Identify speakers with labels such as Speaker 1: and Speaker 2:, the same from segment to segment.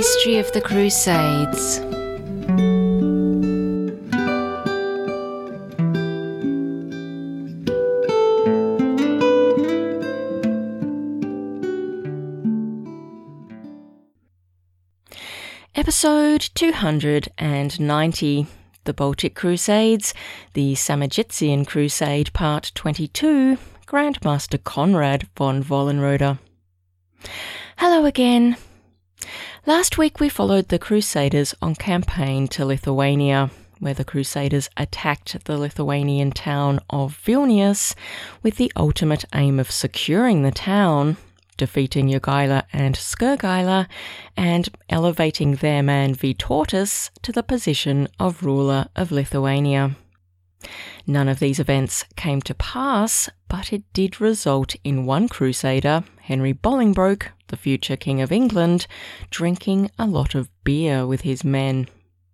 Speaker 1: History of the Crusades. Episode 290, The Baltic Crusades, the Samogitian Crusade Part 22, Grandmaster Konrad von Vollenroder. Hello again. Last week we followed the Crusaders on campaign to Lithuania, where the Crusaders attacked the Lithuanian town of Vilnius with the ultimate aim of securing the town, defeating Jogaila and Skirgaila, and elevating their man Vytautas to the position of ruler of Lithuania. None of these events came to pass, but it did result in one crusader, Henry Bolingbroke, the future King of England, drinking a lot of beer with his men.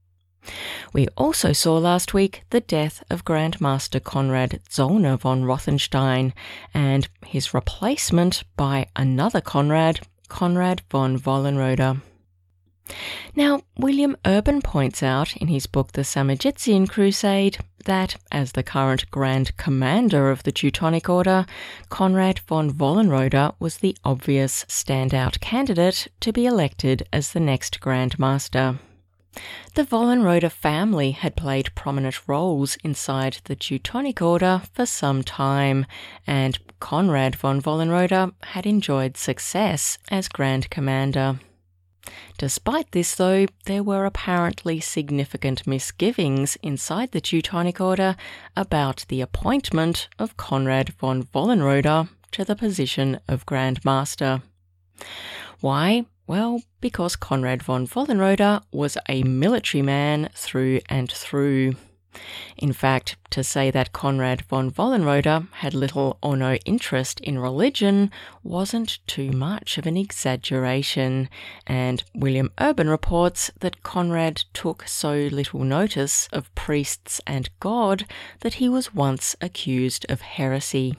Speaker 1: We also saw last week the death of Grandmaster Konrad Zollner von Rothenstein and his replacement by another Konrad, Konrad von Vollenroder. Now, William Urban points out in his book The Samogitian Crusade that, as the current Grand Commander of the Teutonic Order, Konrad von Vollenroder was the obvious standout candidate to be elected as the next Grand Master. The Vollenroder family had played prominent roles inside the Teutonic Order for some time, and Konrad von Vollenroder had enjoyed success as Grand Commander. Despite this, though, there were apparently significant misgivings inside the Teutonic Order about the appointment of Konrad von Vollenroder to the position of Grand Master. Why? Well, because Konrad von Vollenroder was a military man through and through. In fact, to say that Konrad von Vollenroder had little or no interest in religion wasn't too much of an exaggeration, and William Urban reports that Konrad took so little notice of priests and God that he was once accused of heresy.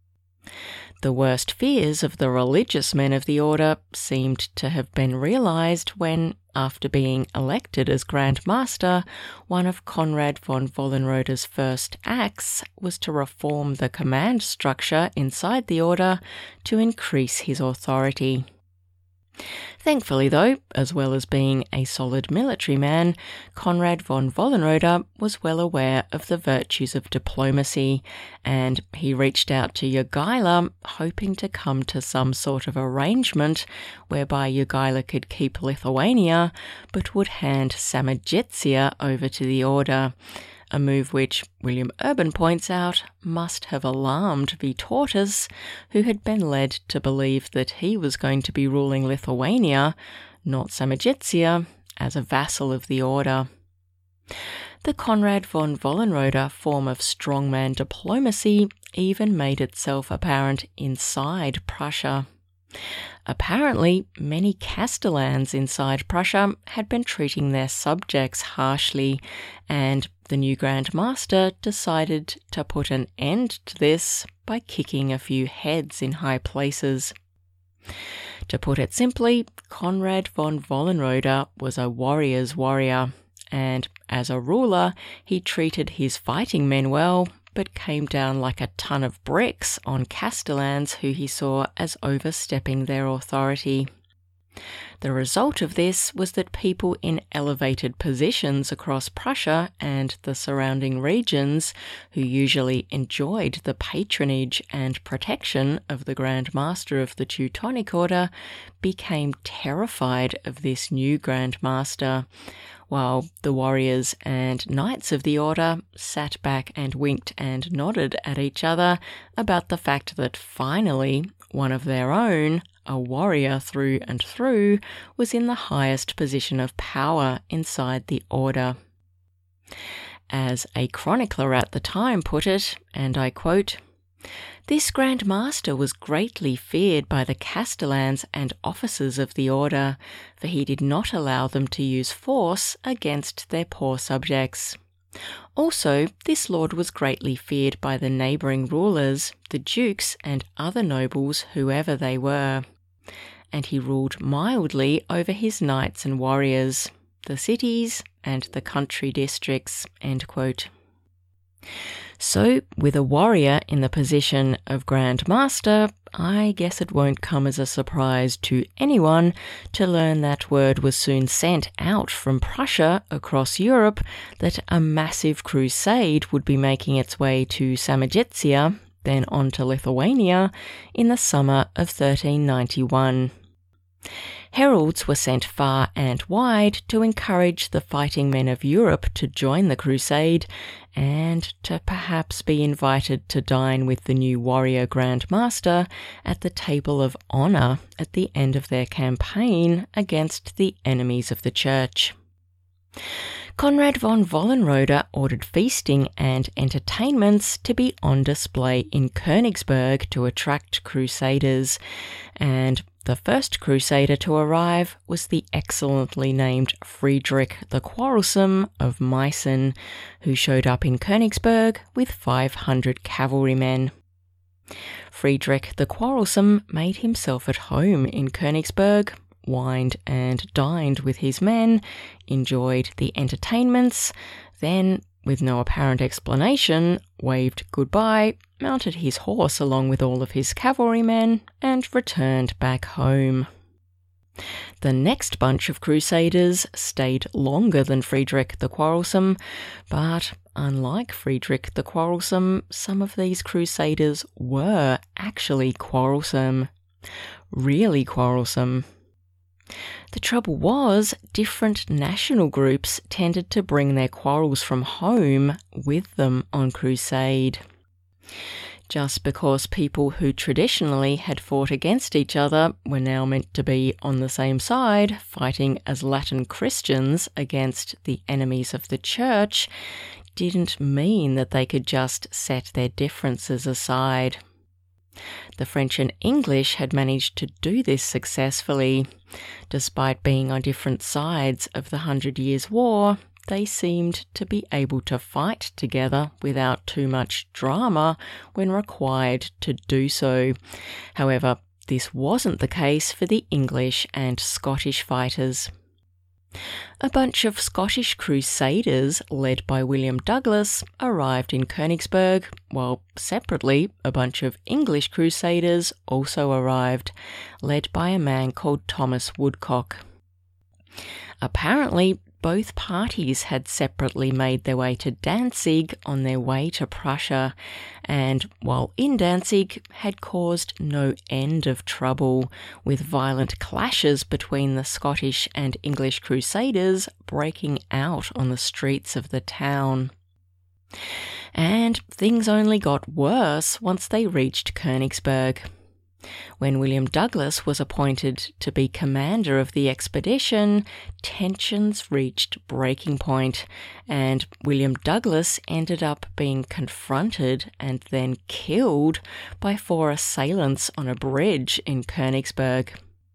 Speaker 1: The worst fears of the religious men of the order seemed to have been realised when, after being elected as Grand Master, one of Konrad von Vollenroder's first acts was to reform the command structure inside the order to increase his authority. Thankfully, though, as well as being a solid military man, Konrad von Vollenroder was well aware of the virtues of diplomacy, and he reached out to Jogaila, hoping to come to some sort of arrangement whereby Jogaila could keep Lithuania, but would hand Samogitia over to the order, a move which, William Urban points out, must have alarmed Vytautas, who had been led to believe that he was going to be ruling Lithuania, not Samogitia, as a vassal of the order. The Konrad von Vollenroder form of strongman diplomacy even made itself apparent inside Prussia. Apparently, many Castellans inside Prussia had been treating their subjects harshly, and the new Grand Master decided to put an end to this by kicking a few heads in high places. To put it simply, Konrad von Vollenroder was a warrior's warrior, and as a ruler, he treated his fighting men well, but came down like a ton of bricks on Castellans who he saw as overstepping their authority. The result of this was that people in elevated positions across Prussia and the surrounding regions, who usually enjoyed the patronage and protection of the Grand Master of the Teutonic Order, became terrified of this new Grand Master, while the warriors and knights of the order sat back and winked and nodded at each other about the fact that finally one of their own, a warrior through and through, was in the highest position of power inside the order. As a chronicler at the time put it, and I quote, "This Grand Master was greatly feared by the Castellans and officers of the order, for he did not allow them to use force against their poor subjects. Also, this lord was greatly feared by the neighbouring rulers, the dukes and other nobles, whoever they were. and he ruled mildly over his knights and warriors, the cities and the country districts." End quote. So, with a warrior in the position of Grand Master, I guess it won't come as a surprise to anyone to learn that word was soon sent out from Prussia across Europe that a massive crusade would be making its way to Samogitsia, then on to Lithuania, in the summer of 1391. Heralds were sent far and wide to encourage the fighting men of Europe to join the crusade and to perhaps be invited to dine with the new warrior Grand Master at the table of honour at the end of their campaign against the enemies of the church. Conrad von Vollenroder ordered feasting and entertainments to be on display in Königsberg to attract crusaders, and the first crusader to arrive was the excellently named Friedrich the Quarrelsome of Meissen, who showed up in Königsberg with 500 cavalrymen. Friedrich the Quarrelsome made himself at home in Königsberg, wined and dined with his men, enjoyed the entertainments, then, with no apparent explanation, waved goodbye, mounted his horse along with all of his cavalrymen, and returned back home. The next bunch of crusaders stayed longer than Friedrich the Quarrelsome, but unlike Friedrich the Quarrelsome, some of these crusaders were actually quarrelsome. Really quarrelsome. The trouble was, different national groups tended to bring their quarrels from home with them on crusade. Just because people who traditionally had fought against each other were now meant to be on the same side, fighting as Latin Christians against the enemies of the church, didn't mean that they could just set their differences aside. The French and English had managed to do this successfully. Despite being on different sides of the 100 Years' War, they seemed to be able to fight together without too much drama when required to do so. However, this wasn't the case for the English and Scottish fighters. A bunch of Scottish crusaders, led by William Douglas, arrived in Königsberg, while separately a bunch of English crusaders also arrived, led by a man called Thomas Woodcock. Apparently, both parties had separately made their way to Danzig on their way to Prussia, and while in Danzig had caused no end of trouble, with violent clashes between the Scottish and English crusaders breaking out on the streets of the town. And things only got worse once they reached Königsberg. When William Douglas was appointed to be commander of the expedition, tensions reached breaking point, and William Douglas ended up being confronted and then killed by 4 assailants on a bridge in Königsberg.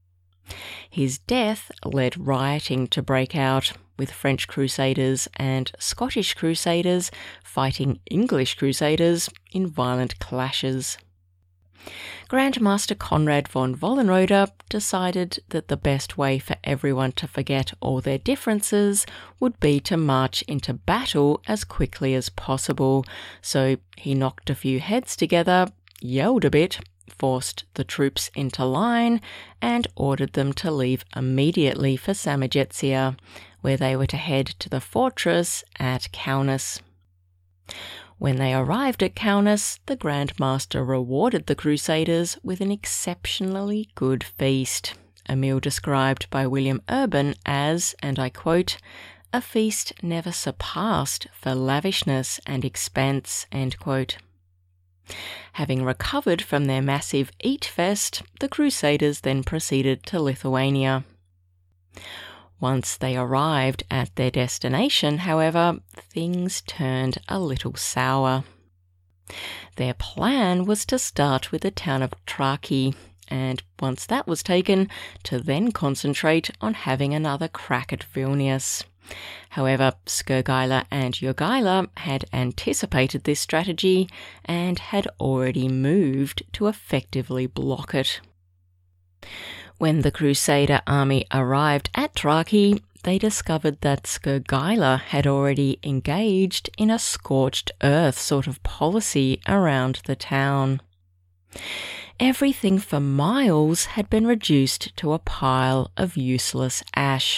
Speaker 1: His death led rioting to break out, with French crusaders and Scottish crusaders fighting English crusaders in violent clashes. Grand Master Conrad von Vollenroder decided that the best way for everyone to forget all their differences would be to march into battle as quickly as possible, so he knocked a few heads together, yelled a bit, forced the troops into line, and ordered them to leave immediately for Samogitsia, where they were to head to the fortress at Kaunas. When they arrived at Kaunas, the Grand Master rewarded the Crusaders with an exceptionally good feast, a meal described by William Urban as, and I quote, "a feast never surpassed for lavishness and expense," end quote. Having recovered from their massive eat-fest, the Crusaders then proceeded to Lithuania. Once they arrived at their destination, however, things turned a little sour. Their plan was to start with the town of Traki, and once that was taken, to then concentrate on having another crack at Vilnius. However, Skirgaila and Jogaila had anticipated this strategy and had already moved to effectively block it. When the Crusader army arrived at Traki, they discovered that Skirgaila had already engaged in a scorched earth sort of policy around the town. Everything for miles had been reduced to a pile of useless ash.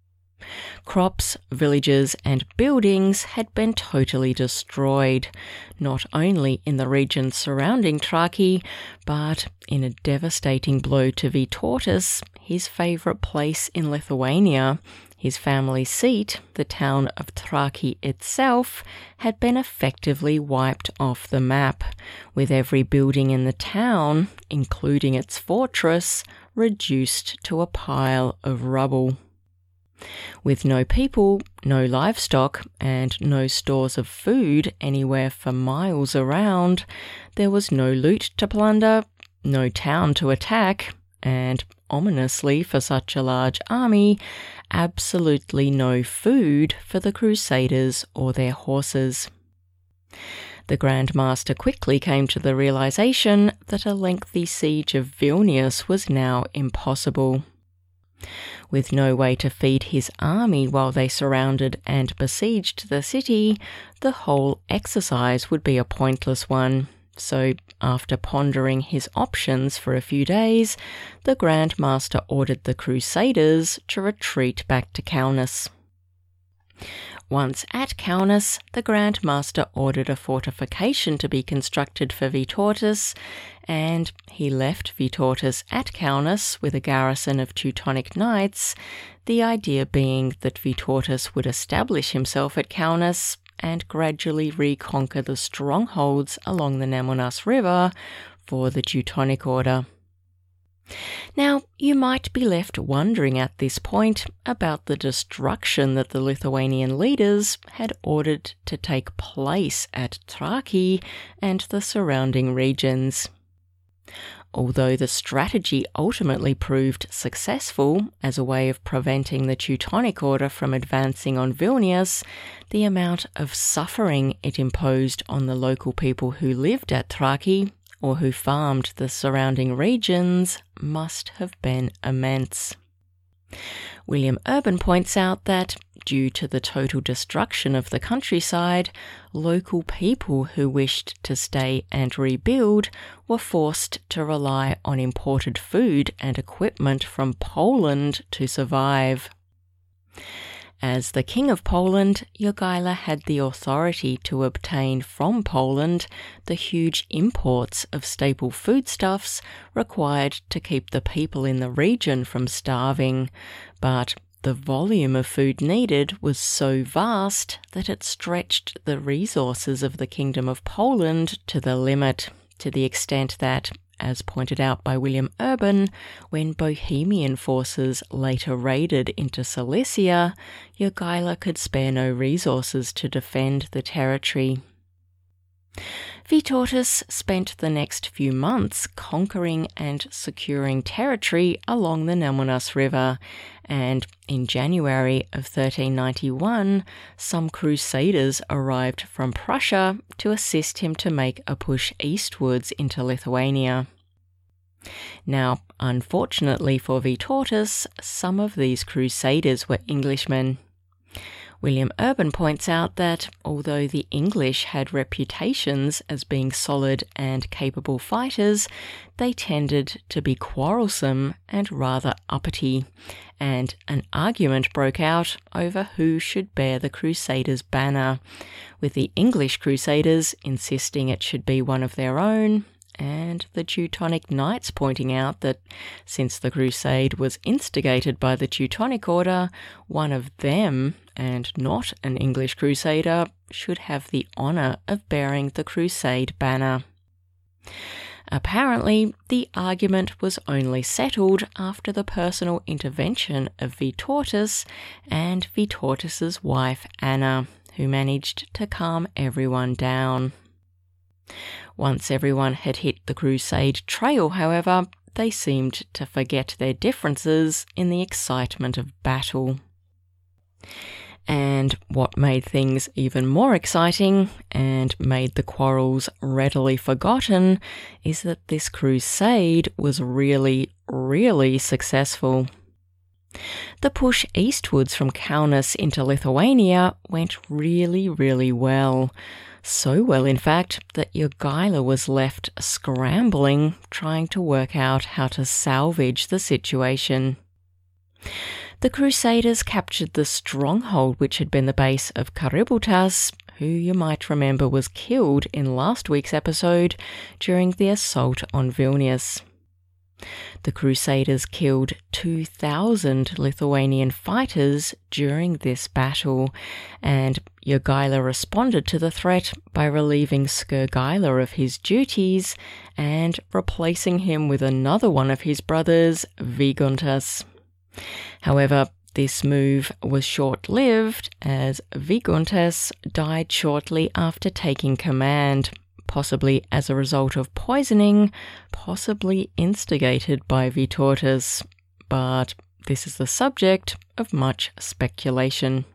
Speaker 1: Crops, villages and buildings had been totally destroyed, not only in the region surrounding Traki, but in a devastating blow to Vytautas, his favourite place in Lithuania. His family seat, the town of Traki itself, had been effectively wiped off the map, with every building in the town, including its fortress, reduced to a pile of rubble. With no people, no livestock, and no stores of food anywhere for miles around, there was no loot to plunder, no town to attack, and, ominously for such a large army, absolutely no food for the Crusaders or their horses. The Grand Master quickly came to the realization that a lengthy siege of Vilnius was now impossible. With no way to feed his army while they surrounded and besieged the city, the whole exercise would be a pointless one. So, after pondering his options for a few days, the Grand Master ordered the Crusaders to retreat back to Kaunas. Once at Kaunas, the Grand Master ordered a fortification to be constructed for Vytautas, and he left Vytautas at Kaunas with a garrison of Teutonic knights, the idea being that Vytautas would establish himself at Kaunas and gradually reconquer the strongholds along the Nemunas River for the Teutonic Order. Now, you might be left wondering at this point about the destruction that the Lithuanian leaders had ordered to take place at Traki and the surrounding regions. Although the strategy ultimately proved successful as a way of preventing the Teutonic Order from advancing on Vilnius, the amount of suffering it imposed on the local people who lived at Traki or who farmed the surrounding regions must have been immense. William Urban points out that, due to the total destruction of the countryside, local people who wished to stay and rebuild were forced to rely on imported food and equipment from Poland to survive. As the King of Poland, Jogaila had the authority to obtain from Poland the huge imports of staple foodstuffs required to keep the people in the region from starving, but the volume of food needed was so vast that it stretched the resources of the Kingdom of Poland to the limit, to the extent that, as pointed out by William Urban, when Bohemian forces later raided into Silesia, Jogaila could spare no resources to defend the territory. Vytautas spent the next few months conquering and securing territory along the Nemunas River, and in January of 1391, some crusaders arrived from Prussia to assist him to make a push eastwards into Lithuania. Now, unfortunately for Vytautas, some of these crusaders were Englishmen. William Urban points out that although the English had reputations as being solid and capable fighters, they tended to be quarrelsome and rather uppity, and an argument broke out over who should bear the Crusaders' banner, with the English Crusaders insisting it should be one of their own, and the Teutonic Knights pointing out that since the crusade was instigated by the Teutonic Order, one of them, and not an English crusader, should have the honour of bearing the crusade banner. Apparently, the argument was only settled after the personal intervention of Vytautas and Vytautas's wife Anna, who managed to calm everyone down. Once everyone had hit the crusade trail, however, they seemed to forget their differences in the excitement of battle. And what made things even more exciting and made the quarrels readily forgotten is that this crusade was really, really successful. The push eastwards from Kaunas into Lithuania went really, really well. So well, in fact, that Jogaila was left scrambling, trying to work out how to salvage the situation. The Crusaders captured the stronghold which had been the base of Kaributas, who you might remember was killed in last week's episode during the assault on Vilnius. The Crusaders killed 2,000 Lithuanian fighters during this battle, and Jogaila responded to the threat by relieving Skirgaila of his duties and replacing him with another one of his brothers, Vyguntas. However, this move was short-lived as Vyguntas died shortly after taking command, possibly as a result of poisoning, possibly instigated by Vytautas, but this is the subject of much speculation.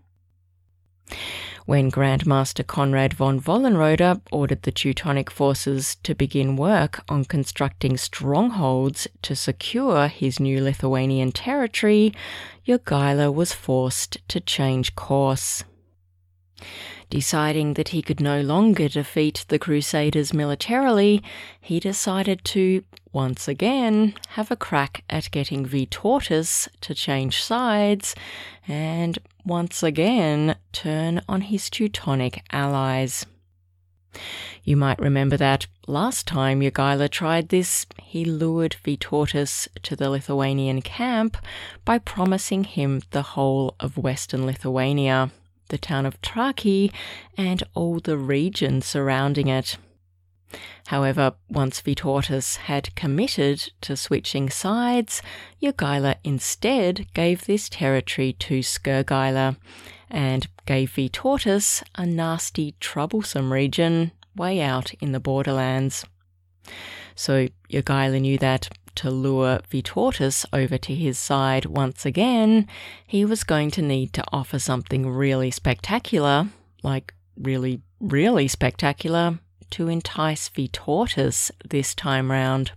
Speaker 1: When Grandmaster Konrad von Vollenroder ordered the Teutonic forces to begin work on constructing strongholds to secure his new Lithuanian territory, Jogaila was forced to change course. Deciding that he could no longer defeat the Crusaders militarily, he decided to, once again, have a crack at getting Vytautas to change sides and, once again, turn on his Teutonic allies. You might remember that last time Jogaila tried this, he lured Vytautas to the Lithuanian camp by promising him the whole of western Lithuania, the town of Traki, and all the region surrounding it. However, once Vytautas had committed to switching sides, Jogaila instead gave this territory to Skirgaila and gave Vytautas a nasty, troublesome region way out in the borderlands. So Jogaila knew that to lure Vytautas over to his side once again, he was going to need to offer something really spectacular, like really, really spectacular, to entice Vytautas this time round.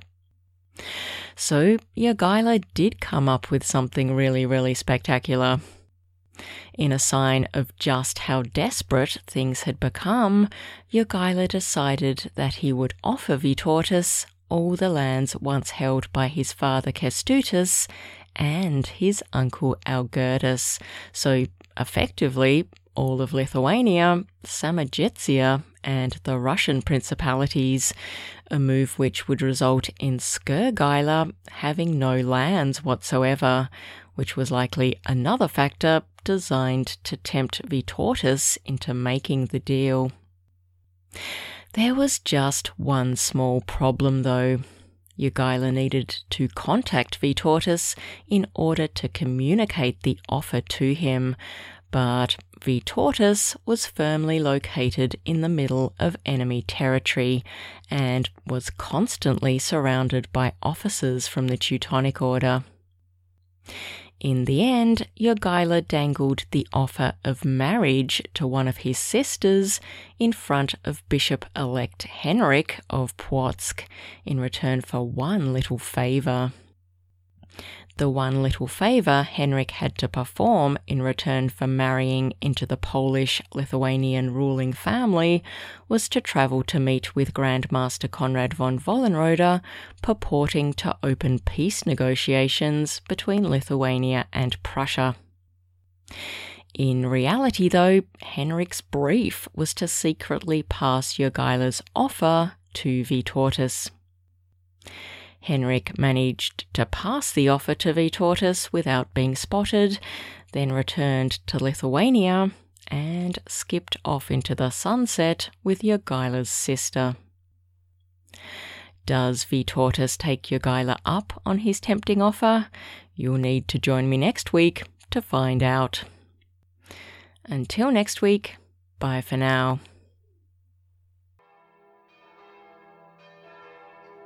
Speaker 1: So Jogaila did come up with something really, really spectacular. In a sign of just how desperate things had become, Jogaila decided that he would offer Vytautas all the lands once held by his father Kęstutis and his uncle Algirdas, so effectively all of Lithuania, Samogitia, and the Russian principalities, a move which would result in Skirgaila having no lands whatsoever, which was likely another factor designed to tempt Vytautas into making the deal. There was just one small problem though. Jogaila needed to contact Vytautas in order to communicate the offer to him, but Vytautas was firmly located in the middle of enemy territory and was constantly surrounded by officers from the Teutonic Order. In the end, Jogaila dangled the offer of marriage to one of his sisters in front of Bishop-elect Henrik of Płock in return for one little favour. The one little favour Henrik had to perform in return for marrying into the Polish-Lithuanian ruling family was to travel to meet with Grandmaster Konrad von Vollenroder, purporting to open peace negotiations between Lithuania and Prussia. In reality, though, Henrik's brief was to secretly pass Jogaila's offer to Vytautas. Henrik managed to pass the offer to Vytautas without being spotted, then returned to Lithuania and skipped off into the sunset with Jogaila's sister. Does Vytautas take Jogaila up on his tempting offer? You'll need to join me next week to find out. Until next week, bye for now.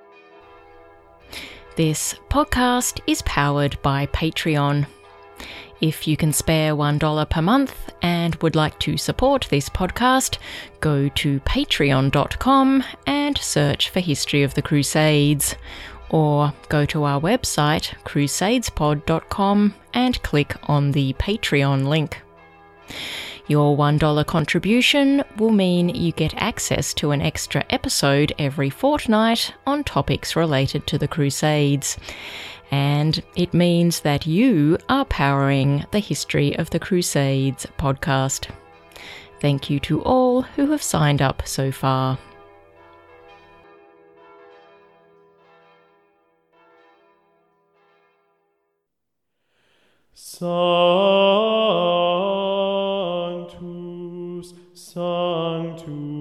Speaker 1: This podcast is powered by Patreon. If you can spare $1 per month and would like to support this podcast, go to patreon.com and search for History of the Crusades, or go to our website crusadespod.com and click on the Patreon link. Your $1 contribution will mean you get access to an extra episode every fortnight on topics related to the Crusades. And it means that you are powering the History of the Crusades podcast. Thank you to all who have signed up so far.
Speaker 2: Sanctus, Sanctus.